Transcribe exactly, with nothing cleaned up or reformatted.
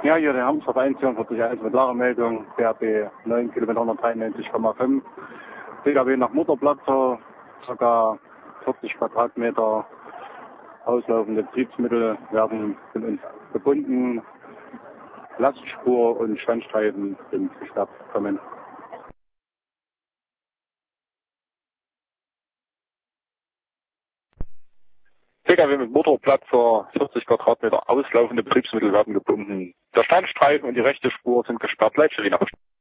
Ja, hier der Hamster einundvierzig eins mit Lagermeldung, B R B neun Kilometer hundertdreiundneunzig Komma fünf. P K W nach Mutterplatz, ca. vierzig Quadratmeter. Auslaufende Betriebsmittel werden von uns gebunden. Lastspur und Standstreifen sind gesperrt kommen. P K W mit Motorplatzer, vierzig Quadratmeter auslaufende Betriebsmittel werden gebunden. Der Standstreifen und die rechte Spur sind gesperrt. Leitstelle